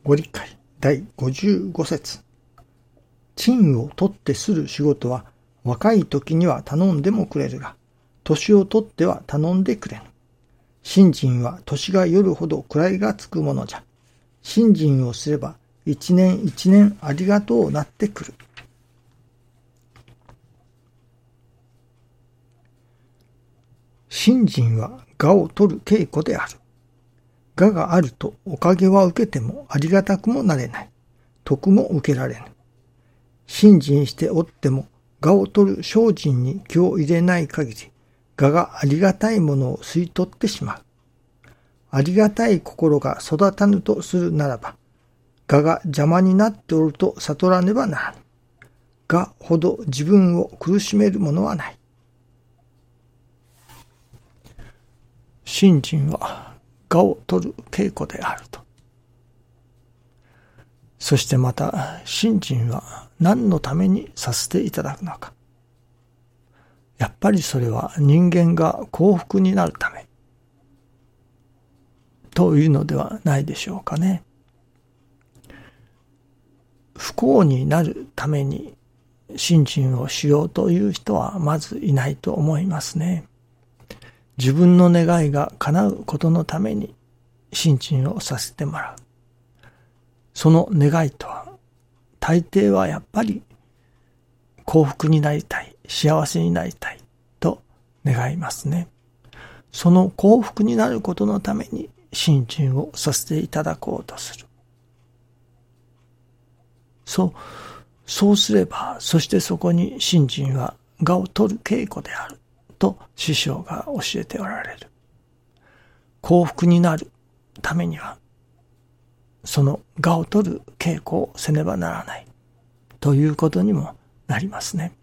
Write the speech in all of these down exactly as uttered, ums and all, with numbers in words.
ご理解だいごじゅうご節。賃を取ってする仕事は若い時には頼んでもくれるが、年を取っては頼んでくれぬ。信心は年がよるほど位がつくものじゃ。信心をすれば一年一年ありがとうなってくる。信心は我を取る稽古である。我があるとおかげは受けてもありがたくもなれない。徳も受けられぬ。信心しておっても我を取る精進に気を入れない限り、我がありがたいものを吸い取ってしまう。ありがたい心が育たぬとするならば、我が邪魔になっておると悟らねばならぬ。我ほど自分を苦しめるものはない。信心は我を取る稽古であると。そしてまた信心は何のためにさせていただくのか。やっぱりそれは人間が幸福になるためというのではないでしょうかね。不幸になるために信心をしようという人はまずいないと思いますね。自分の願いが叶うことのために信心をさせてもらう。その願いとは、大抵はやっぱり幸福になりたい、幸せになりたいと願いますね。その幸福になることのために信心をさせていただこうとする。そう、そうすれば、そしてそこに信心は我を取る稽古であると師匠が教えておられる。幸福になるためには、その我を取る稽古をせねばならないということにもなりますね。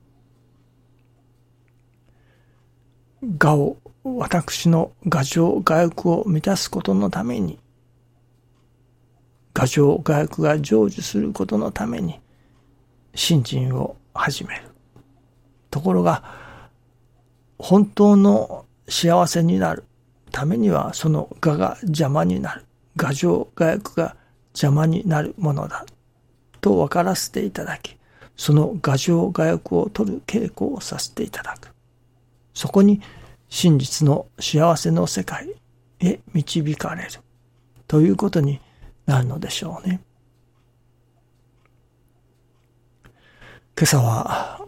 我を、私の我情我欲を満たすことのために、我情我欲が成就することのために信心を始める。ところが本当の幸せになるためにはその我が邪魔になる。我情我欲が邪魔になるものだと分からせていただき、その我情我欲を取る稽古をさせていただく。そこに真実の幸せの世界へ導かれるということになるのでしょうね。今朝は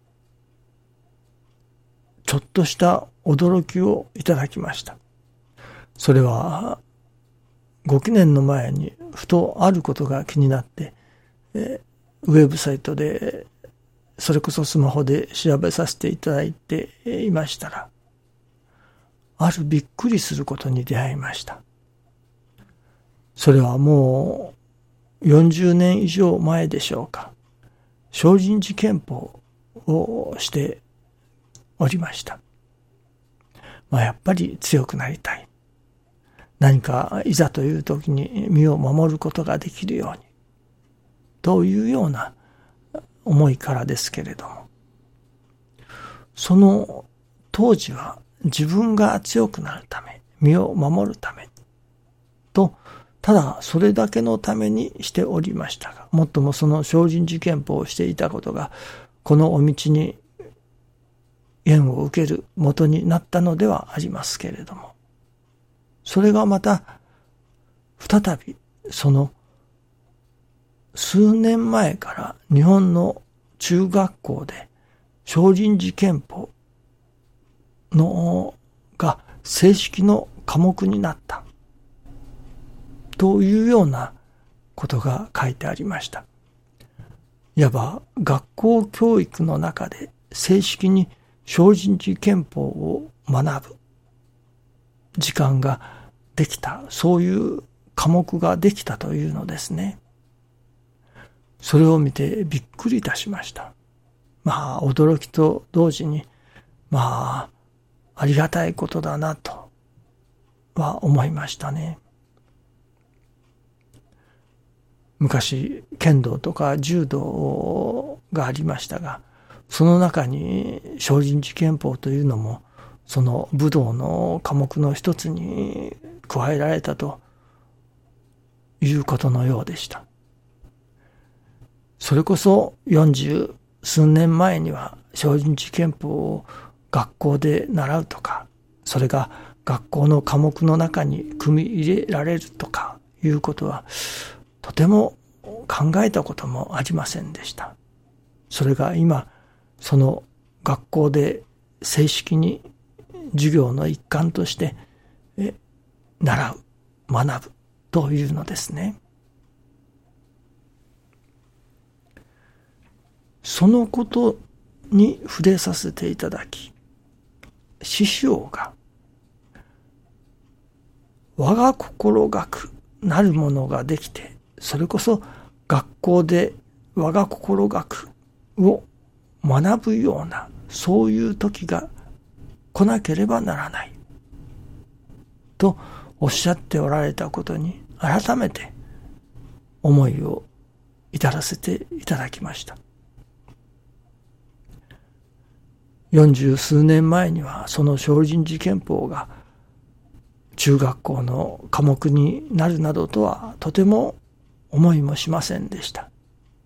ちょっとした驚きをいただきました。それはごきねんの前にふとあることが気になって、えー、ウェブサイトでそれこそスマホで調べさせていただいていましたら、あるびっくりすることに出会いました。それはもうよんじゅうねん以上前でしょうか。精進寺拳法をしておりました。まあ、やっぱり強くなりたい。何かいざという時に身を守ることができるように。というような思いからですけれども。その当時は自分が強くなるため、身を守るためと、ただそれだけのためにしておりましたが、もっともその精進寺拳法をしていたことが、このお道に縁を受ける元になったのではありますけれども、それがまた再びその数年前から日本の中学校で精進寺拳法のが正式の科目になったというようなことが書いてありました。いわば学校教育の中で正式に精進寺拳法を学ぶ時間ができた、そういう科目ができたというのですね。それを見てびっくりいたしました。まあ驚きと同時に、まあありがたいことだなとは思いましたね。昔剣道とか柔道がありましたが、その中に精進寺拳法というのもその武道の科目の一つに加えられたということのようでした。それこそ四十数年前には正人寺拳法を学校で習うとか、それが学校の科目の中に組み入れられるとかいうことはとても考えたこともありませんでした。それが今、その学校で正式に授業の一環としてえ習う、学ぶというのですね。そのことに触れさせていただき、師匠が我が心学なるものができて、それこそ学校で我が心学を学ぶような、そういう時が来なければならないとおっしゃっておられたことに改めて思いを至らせていただきました。四十数年前にはその正人寺拳法が中学校の科目になるなどとはとても思いもしませんでした。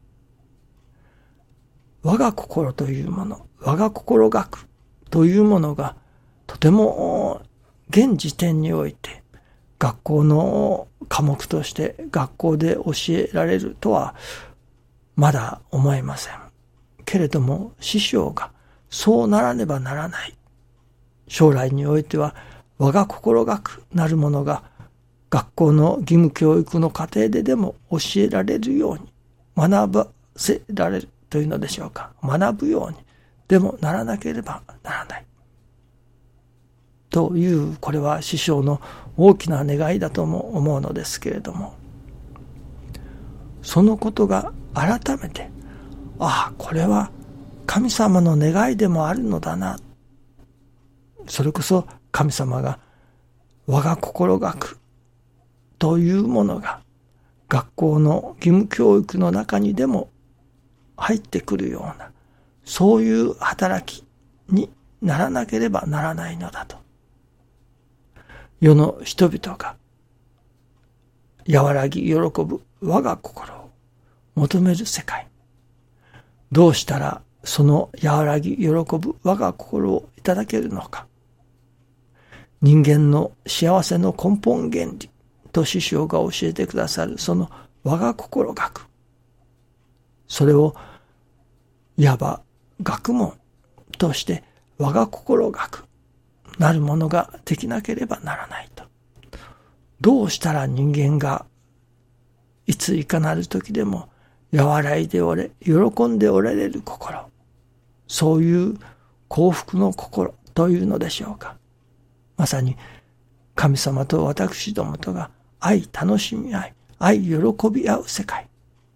我が心というもの、我が心学というものがとても現時点において学校の科目として学校で教えられるとはまだ思えません。けれども師匠がそうならねばならない。将来においては我が心学なるものが学校の義務教育の過程ででも教えられるように、学ばせられるというのでしょうか。学ぶようにでもならなければならない。という、これは師匠の大きな願いだとも思うのですけれども、そのことが改めて、ああ、これは神様の願いでもあるのだな。それこそ神様が我が心学というものが学校の義務教育の中にでも入ってくるような、そういう働きにならなければならないのだと。世の人々が和らぎ喜ぶ我が心を求める世界。どうしたらその和らぎ喜ぶ我が心をいただけるのか。人間の幸せの根本原理と師匠が教えてくださるその我が心学。それをいわば学問として我が心学なるものができなければならないと。どうしたら人間がいついかなる時でも和らいでおれ、喜んでおられる心。そういう幸福の心というのでしょうか。まさに神様と私どもとが愛楽しみ合い、愛喜び合う世界。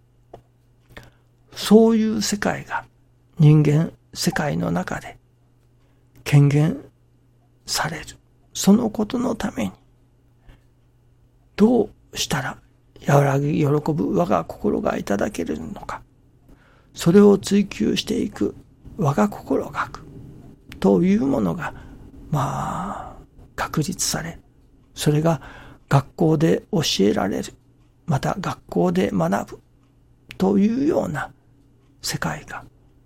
そういう世界が人間世界の中で顕現される。そのことのためにどうしたら和らぎ喜ぶ我が心がいただけるのか。それを追求していく我が心学というものがまあ確立され、それが学校で教えられる、また学校で学ぶというような世界が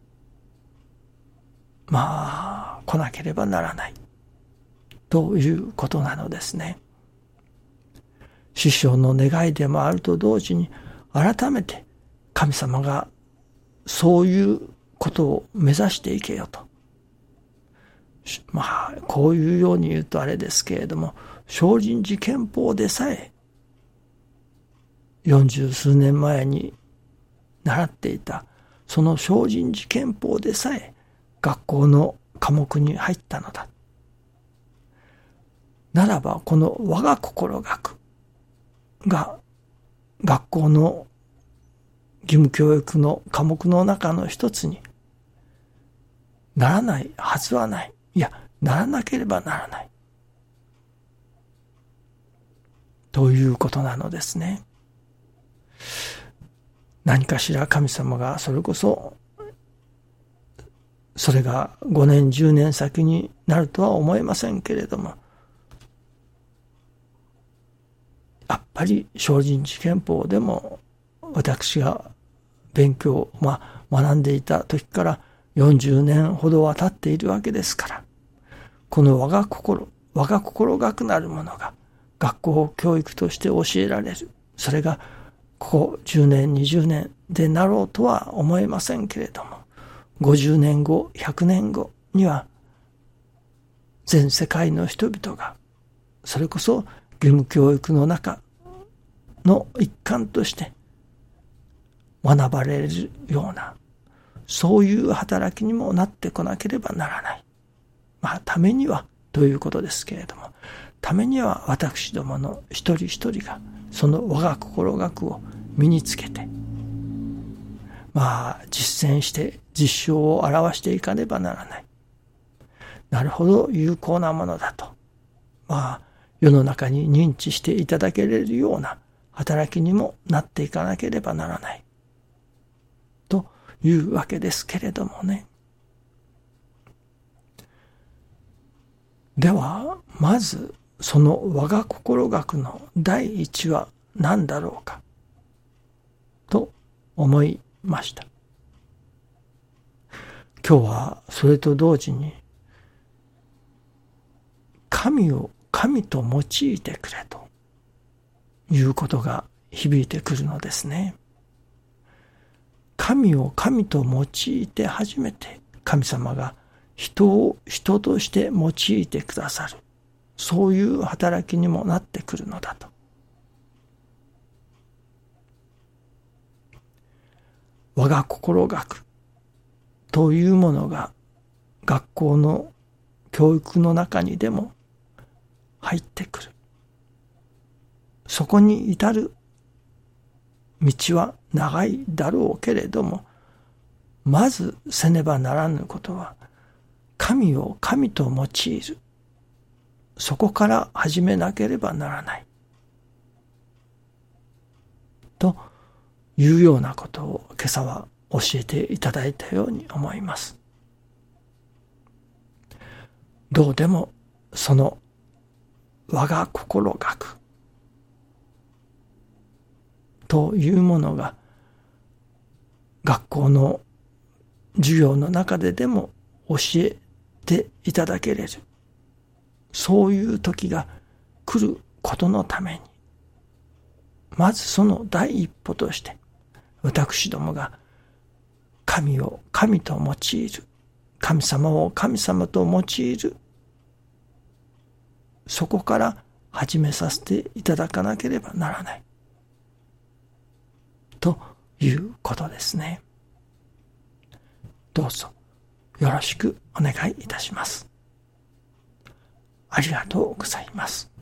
まあ来なければならないということなのですね。師匠の願いでもあると同時に、改めて神様がそういうことを目指していけよと。まあこういうように言うとあれですけれども、正人寺拳法でさえ四十数年前に習っていたその正人寺拳法でさえ学校の科目に入ったのだ。ならばこの我が心学が学校の義務教育の科目の中の一つにならないはずはない。いや、ならなければならない。ということなのですね。何かしら神様がそれこそ、それがごねんじゅうねん先になるとは思えませんけれども、 やっぱり精進寺拳法でも私が勉強、まあ、学んでいた時からよんじゅうねんほどは経っているわけですから、この我が心、我が心学なるものが学校教育として教えられる。それがここじゅうねん、にじゅうねんでなろうとは思えませんけれども、ごじゅうねんご、ひゃくねんごには全世界の人々がそれこそ義務教育の中の一環として学ばれるような、そういう働きにもなってこなければならない。まあ、ためにはということですけれども、ためには私どもの一人一人がその我が心学を身につけて、まあ、実践して実証を表していかねばならない。なるほど、有効なものだと。まあ、世の中に認知していただけれるような働きにもなっていかなければならない。というわけですけれどもね。では、まず、その我が心学の第一は何だろうか、と思いました。今日はそれと同時に、神を神と用いてくれということが響いてくるのですね。神を神と用いて初めて神様が人を人として用いてくださる。そういう働きにもなってくるのだと。我が心学というものが学校の教育の中にでも入ってくる。そこに至る道は長いだろうけれども、まずせねばならぬことは、神を神と用いる。そこから始めなければならない。というようなことを今朝は教えていただいたように思います。どうでもその我が心学というものが学校の授業の中ででも教えていただけれる。そういう時が来ることのために、まずその第一歩として、私どもが神を神と用いる、神様を神様と用いる、そこから始めさせていただかなければならない。ということですね。どうぞよろしくお願いいたします。ありがとうございます。